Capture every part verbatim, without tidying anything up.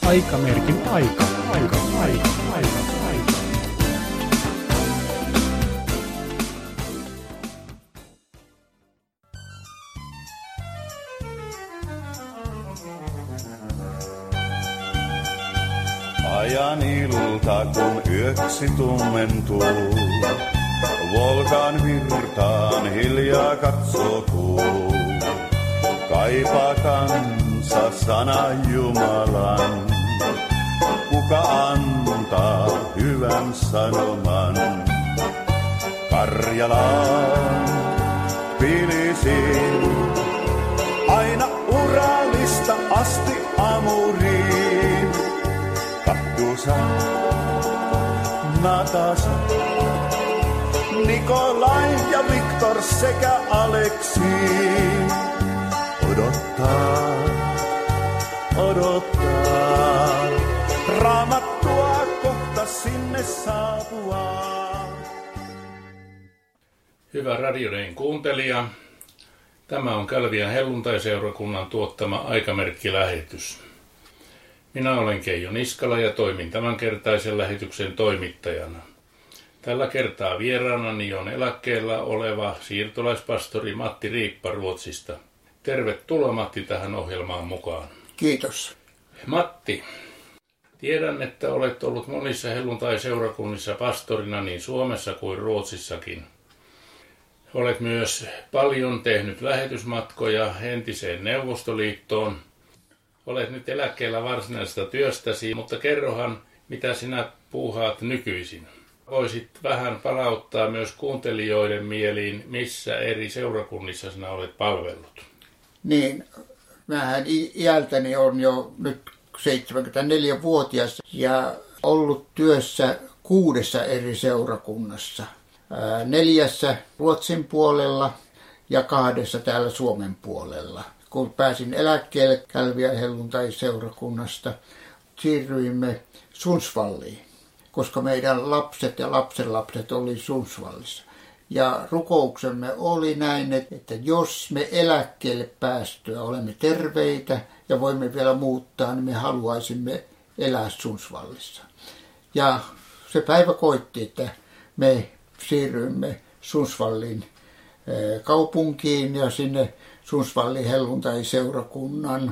Aikamerkin aika, aika, aika, aika, aika. Ajan ilta, kun yöksi tummentuu, Volgan virtaan hiljaa katsoo kuu. Kaipaa kansa sana Jumalan, kuka antaa hyvän sanoman. Karjalaan pilisiin, aina Uralista asti Amuriin. Kattusa, Natasa, Nikolai ja Viktor sekä Aleksi. Odottaa, odottaa, Raamattua kohta sinne saapua. Hyvä Radiodayn kuuntelija, tämä on Kälviän helluntaiseurakunnan tuottama Aikamerkki-lähetys. Minä olen Keijo Niskala ja toimin tämänkertaisen lähetyksen toimittajana. Tällä kertaa vieraanani on eläkkeellä oleva siirtolaispastori Matti Riippa Ruotsista. Tervetuloa Matti tähän ohjelmaan mukaan. Kiitos. Matti, tiedän, että olet ollut monissa helluntai-seurakunnissa pastorina niin Suomessa kuin Ruotsissakin. Olet myös paljon tehnyt lähetysmatkoja entiseen Neuvostoliittoon. Olet nyt eläkkeellä varsinaisesta työstäsi, mutta kerrohan, mitä sinä puuhaat nykyisin. Voisit vähän palauttaa myös kuuntelijoiden mieliin, missä eri seurakunnissa sinä olet palvellut. Niin, mähän iältäni on jo nyt seitsemänkymmentäneljä-vuotias ja ollut työssä kuudessa eri seurakunnassa. Ää, neljässä Ruotsin puolella ja kahdessa täällä Suomen puolella. Kun pääsin eläkkeelle Kälviän helluntai-seurakunnasta, siirryimme Sundsvalliin, koska meidän lapset ja lapsenlapset oli Sundsvallissa. Ja rukouksemme oli näin, että jos me eläkkeelle päästyä olemme terveitä ja voimme vielä muuttaa, niin me haluaisimme elää Sundsvallissa. Ja se päivä koitti, että me siirryimme Sundsvallin kaupunkiin ja sinne Sundsvallin helluntai-seurakunnan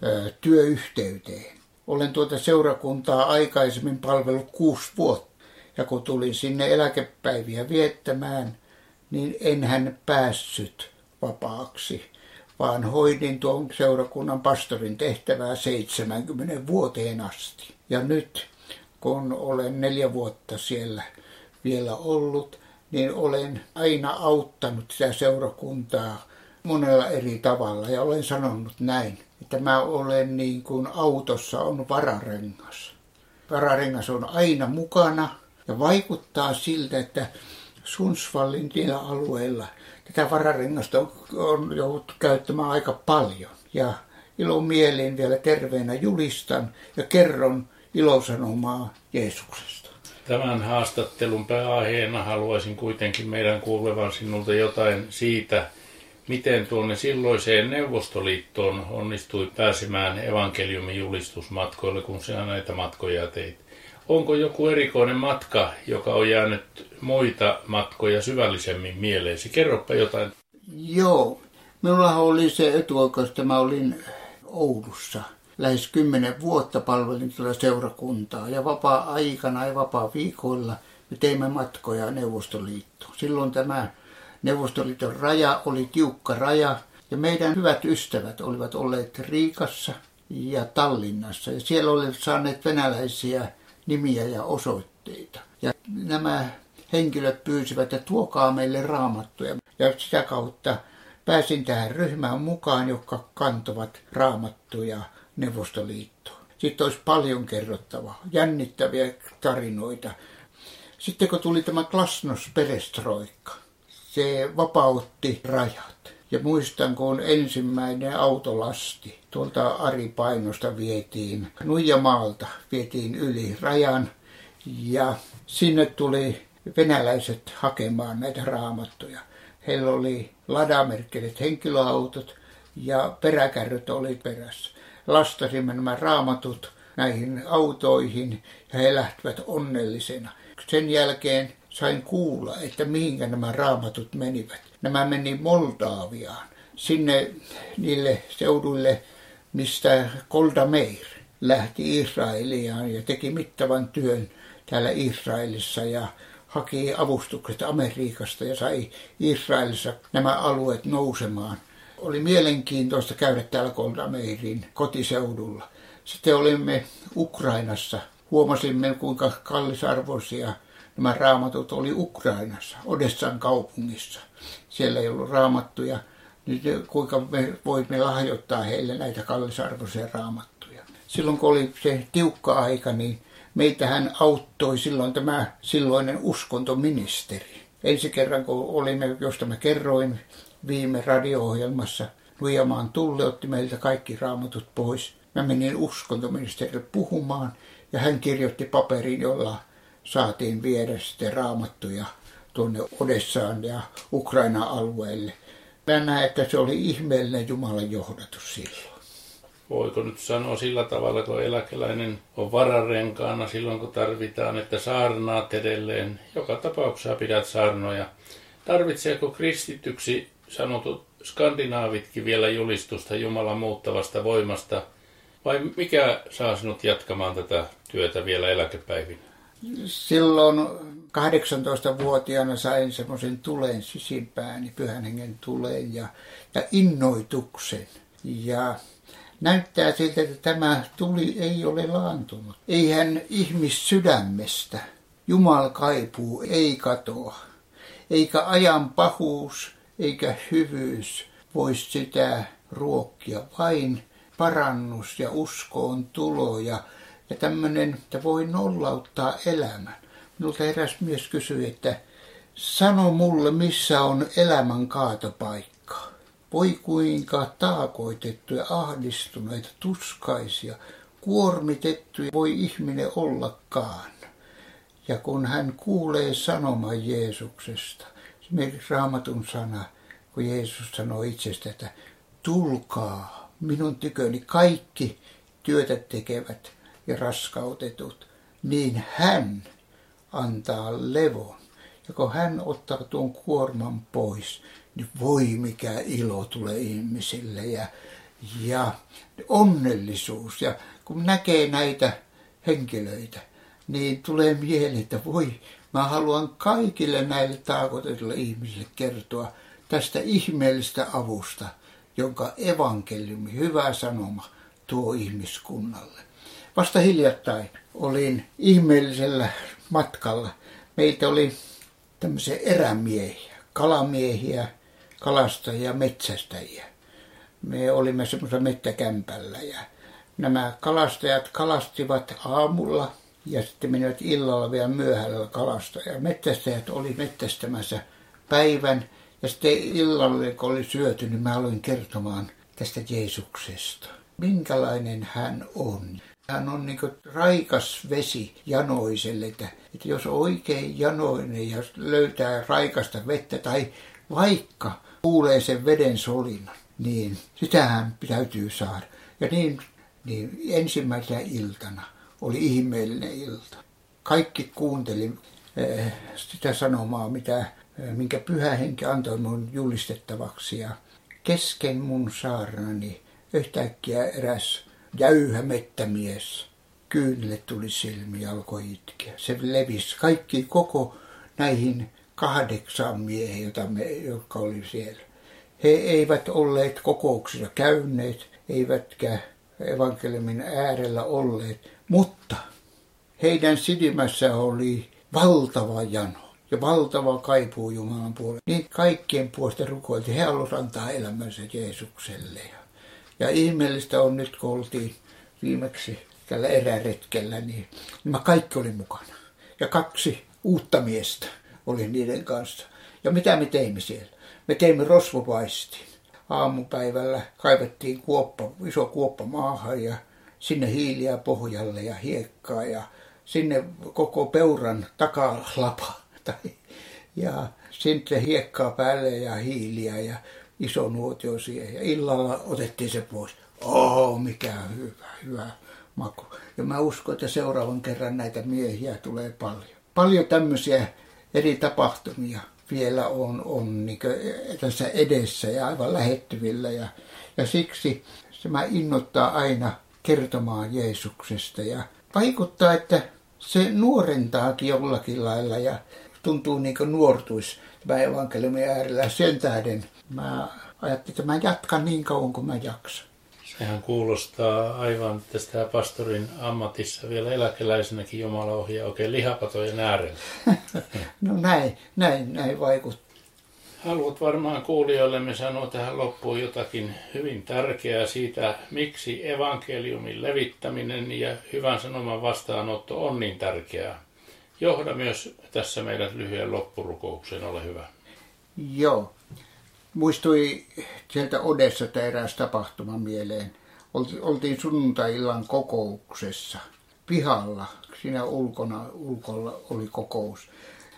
työyhteyteen. Olen tuota seurakuntaa aikaisemmin palvellut kuusi vuotta. Ja kun tulin sinne eläkepäiviä viettämään, niin enhän päässyt vapaaksi, vaan hoidin tuon seurakunnan pastorin tehtävää seitsemäänkymmeneen vuoteen asti. Ja nyt, kun olen neljä vuotta siellä vielä ollut, niin olen aina auttanut sitä seurakuntaa monella eri tavalla. Ja olen sanonut näin, että mä olen niin kuin autossa on vararengas. Vararengas on aina mukana. Ja vaikuttaa siltä, että Sundsvallin niillä alueilla tätä vararengasta on, on jouduttu käyttämään aika paljon. Ja ilomielin vielä terveenä julistan ja kerron ilosanomaa Jeesuksesta. Tämän haastattelun pääaiheena haluaisin kuitenkin meidän kuulevan sinulta jotain siitä, miten tuonne silloiseen Neuvostoliittoon onnistui pääsemään evankeliumin julistusmatkoille, kun sinä näitä matkoja teit. Onko joku erikoinen matka, joka on jäänyt muita matkoja syvällisemmin mieleesi? Kerropa jotain. Joo, minulla oli se etuoikeus, että mä olin Oulussa. Lähes kymmenen vuotta palvelin tuota seurakuntaa ja vapaa-aikana ja vapaa-viikoilla me teimme matkoja Neuvostoliittoon. Silloin tämä Neuvostoliiton raja oli tiukka raja ja meidän hyvät ystävät olivat olleet Riikassa ja Tallinnassa. Ja siellä olivat saaneet venäläisiä nimiä ja osoitteita. Ja nämä henkilöt pyysivät, että tuokaa meille raamattuja. Ja sitä kautta pääsin tähän ryhmään mukaan, jotka kantovat raamattuja Neuvostoliittoon. Sitten olisi paljon kerrottavaa, jännittäviä tarinoita. Sitten kun tuli tämä glasnost perestroikka, se vapautti rajat. Ja muistan, kun ensimmäinen autolasti tuolta Ari Painosta vietiin Nuijamaalta, vietiin yli rajan ja sinne tuli venäläiset hakemaan näitä raamattuja. Heillä oli ladamerkkiset henkilöautot ja peräkärryt oli perässä. Lastasimme nämä raamatut näihin autoihin ja he lähtivät onnellisena. Sen jälkeen sain kuulla, että mihinkä nämä raamatut menivät. Nämä meni Moldaviaan, sinne niille seuduille, mistä Golda Meir lähti Israeliaan ja teki mittavan työn täällä Israelissa ja haki avustukset Amerikasta ja sai Israelissa nämä alueet nousemaan. Oli mielenkiintoista käydä täällä Golda Meirin kotiseudulla. Sitten olimme Ukrainassa. Huomasimme, kuinka kallisarvoisia nämä raamatut oli Ukrainassa, Odessan kaupungissa. Siellä ei ollut raamattuja. Nyt kuinka me voimme lahjoittaa heille näitä kallisarvoisia raamattuja. Silloin kun oli se tiukka aika, niin meitähän auttoi silloin tämä silloinen uskontoministeri. Ensi kerran kun olimme, josta mä kerroin viime radio-ohjelmassa, Nuijamaan Tulle otti meiltä kaikki raamatut pois. Mä menin uskontoministerille puhumaan ja hän kirjoitti paperin, jolla saatiin viedä sitten raamattuja tuonne Odessaan ja Ukrainan alueelle. Mä näen, että se oli ihmeellinen Jumalan johdatus silloin. Voiko nyt sanoa sillä tavalla, kun eläkeläinen on vararenkaana silloin, kun tarvitaan, että saarnaat edelleen. Joka tapauksessa pidät saarnoja. Tarvitseeko kristityksi sanotut skandinaavitkin vielä julistusta Jumalan muuttavasta voimasta? Vai mikä saa sinut jatkamaan tätä työtä vielä eläkepäivinä? Silloin kahdeksantoistavuotiaana sain semmoisen tulen sisimpääni, pyhän hengen tulen ja, ja innoituksen. Ja näyttää siltä, että tämä tuli ei ole laantunut. Eihän ihmissydämestä Jumala kaipuu ei katoa, eikä ajan pahuus eikä hyvyys voisi sitä ruokkia, vain parannus ja uskoon tulo ja, ja tämmöinen, että voi nollauttaa elämän. Minulta eräs mies kysyi, että sano mulle, missä on elämän kaatopaikka. Voi kuinka taakoitettuja, ahdistuneita, tuskaisia, kuormitettuja voi ihminen ollakaan. Ja kun hän kuulee sanoman Jeesuksesta, esimerkiksi Raamatun sana, kun Jeesus sanoo itsestä, että tulkaa minun tyköni kaikki työtä tekevät ja raskautetut, niin hän antaa levon. Ja kun hän ottaa tuon kuorman pois, niin voi mikä ilo tulee ihmisille ja, ja onnellisuus. Ja kun näkee näitä henkilöitä, niin tulee mieleen, että voi, mä haluan kaikille näille taakotetuille ihmisille kertoa tästä ihmeellistä avusta, jonka evankeliumi, hyvä sanoma, tuo ihmiskunnalle. Vasta hiljattain olin ihmeellisellä matkalla. Meitä oli tämmöisiä erämiehiä, kalamiehiä, kalastajia, metsästäjiä. Me olimme semmoisella mettäkämpällä ja nämä kalastajat kalastivat aamulla ja sitten menivät illalla vielä myöhällä kalastaa. Ja metsästäjät oli metsästämässä päivän ja sitten illalla, kun oli syöty, niin mä aloin kertomaan tästä Jeesuksesta. Minkälainen hän on. Hän on niin kuin raikas vesi janoiselle, että, että jos oikein janoinen ja löytää raikasta vettä tai vaikka kuulee sen veden solinan, niin sitähän täytyy saada. Ja niin, niin ensimmäisenä iltana oli ihmeellinen ilta. Kaikki kuunteli äh, sitä sanomaa, mitä, äh, minkä Pyhä Henki antoi mun julistettavaksi. Ja kesken mun saarnani yhtäkkiä eräs jäyhä mettämies, kyynille tuli silmiin ja alkoi itkeä. Se levisi kaikki koko näihin kahdeksan miehen, joita me, jotka oli siellä. He eivät olleet kokouksissa käyneet, eivätkä evankeliumin äärellä olleet, mutta heidän silmässä oli valtava jano ja valtava kaipuu Jumalan puolelle. Niin kaikkien puolesta rukoiltiin, he halusivat antaa elämänsä Jeesukselle. Ja ihmeellistä on nyt, kun oltiin viimeksi tällä eräretkellä, niin nämä kaikki oli mukana. Ja kaksi uutta miestä oli niiden kanssa. Ja mitä me teimme siellä? Me teimme rosvopaistin. Aamupäivällä kaivettiin kuoppa, iso kuoppa maahan ja sinne hiiliä pohjalle ja hiekkaa ja sinne koko peuran takalapa. Ja sitten hiekkaa päälle ja hiiliä ja iso nuotio siihen. Ja illalla otettiin se pois. Oh, mikä hyvä, hyvä maku. Ja mä uskon, että seuraavan kerran näitä miehiä tulee paljon. Paljon tämmöisiä eri tapahtumia vielä on, on niin tässä edessä ja aivan lähettyvillä. Ja, ja siksi se mä innoittaa aina kertomaan Jeesuksesta. Ja vaikuttaa, että se nuorentaakin jollakin lailla ja tuntuu niin kuin nuortuisi tämä evankeliumin äärellä. Sen tähden mä ajattelin, että mä jatkan niin kauan kuin mä jaksan. Sehän kuulostaa aivan tästä pastorin ammatissa vielä eläkeläisenäkin Jumala ohjaa oikein lihapatojen äärellä. No näin, näin, näin vaikuttaa. Haluat varmaan kuulijoillemme sanoa tähän loppuun jotakin hyvin tärkeää siitä, miksi evankeliumin levittäminen ja hyvän sanoman vastaanotto on niin tärkeää. Johda myös tässä meidät lyhyen loppurukoukseen, ole hyvä. Joo. Muistui sieltä Odessasta eräs tapahtuma mieleen. Oltiin sunnuntai-illan kokouksessa pihalla. Siinä ulkona, ulkolla oli kokous.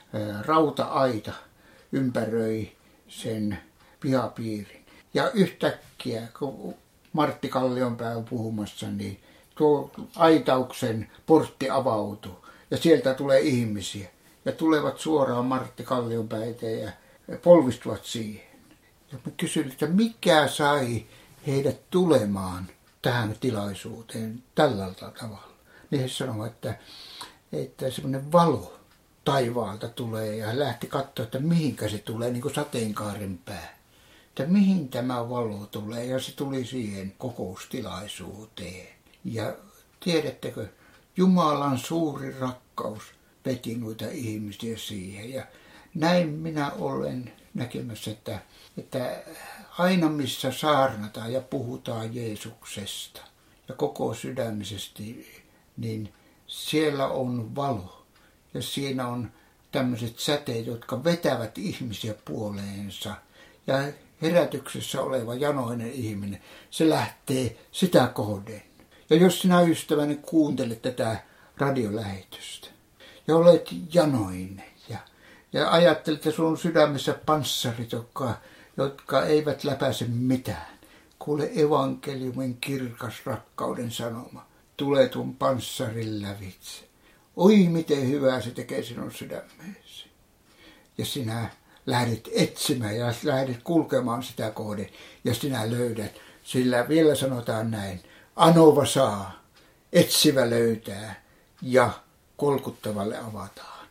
Rauta-aita ympäröi sen pihapiirin. Ja yhtäkkiä, kun Martti Kallionpää on puhumassa, niin tuo aitauksen portti avautuu. Ja sieltä tulee ihmisiä. Ja tulevat suoraan Martti Kallionpää eteen ja polvistuvat siihen. Ja mä kysyin, että mikä sai heidät tulemaan tähän tilaisuuteen tällä tavalla. Niin he sanoivat, että, että semmoinen valo taivaalta tulee ja hän lähti katsoa, että mihinkä se tulee, niin kuin sateenkaaren pää. Että mihin tämä valo tulee ja se tuli siihen kokoustilaisuuteen. Ja tiedättekö, Jumalan suuri rakkaus veti noita ihmisiä siihen ja näin minä olen näkemässä, että, että aina missä saarnataan ja puhutaan Jeesuksesta ja koko sydämisesti, niin siellä on valo ja siinä on tämmöiset säteet, jotka vetävät ihmisiä puoleensa. Ja herätyksessä oleva janoinen ihminen, se lähtee sitä kohden. Ja jos sinä ystäväni kuuntelet tätä radiolähetystä ja olet janoinen, ja ajattelet, että sun sydämessä panssarit, jotka, jotka eivät läpäise mitään. Kuule evankeliumin kirkas rakkauden sanoma. Tulee tuon panssarin lävitse. Oi miten hyvää se tekee sinun sydämeesi. Ja sinä lähdet etsimään ja lähdet kulkemaan sitä kohden. Ja sinä löydät. Sillä vielä sanotaan näin. Anova saa, etsivä löytää ja kolkuttavalle avataan.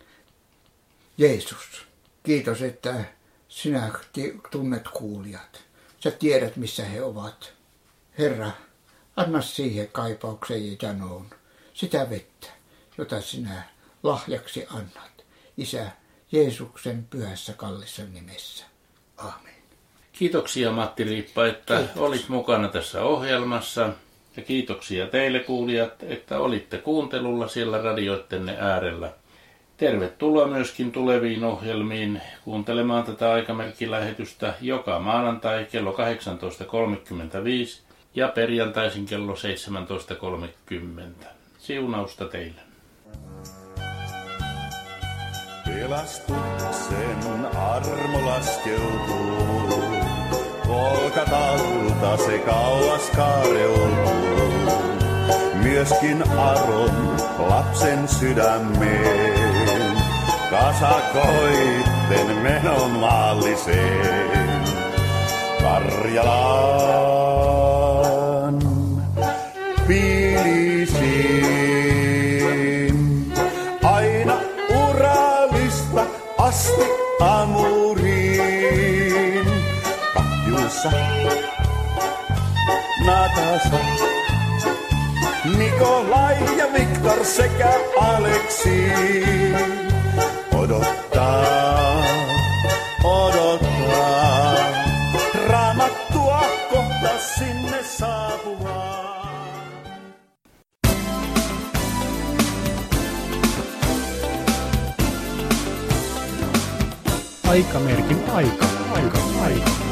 Jeesus, kiitos, että sinä tunnet kuulijat. Sä tiedät, missä he ovat. Herra, anna siihen kaipaukseen ja janoon sitä vettä, jota sinä lahjaksi annat. Isä, Jeesuksen pyhässä kallissa nimessä. Aamen. Kiitoksia Matti Riippa, että Kiitos. Olit mukana tässä ohjelmassa. Ja kiitoksia teille kuulijat, että olitte kuuntelulla siellä radioittenne äärellä. Tervetuloa myöskin tuleviin ohjelmiin kuuntelemaan tätä aikamerkkilähetystä joka maanantai kello kahdeksantoista kolmekymmentäviisi ja perjantaisin kello seitsemäntoista kolmekymmentä. Siunausta teille. Pelastuksen armo laskeutuu, Golgatalta se kauas kaareutuu, myöskin Aron lapsen sydämeen, kasakoitten menon maalliseen. Karjalan piilisiin, aina Uralista asti Amuriin. Katjussa, Natasa, Nikolai ja Viktor sekä Aleksi odottaa, odottaa, Raamattua kohta sinne saapuvaa. Aikamerkin aika, aika, aika.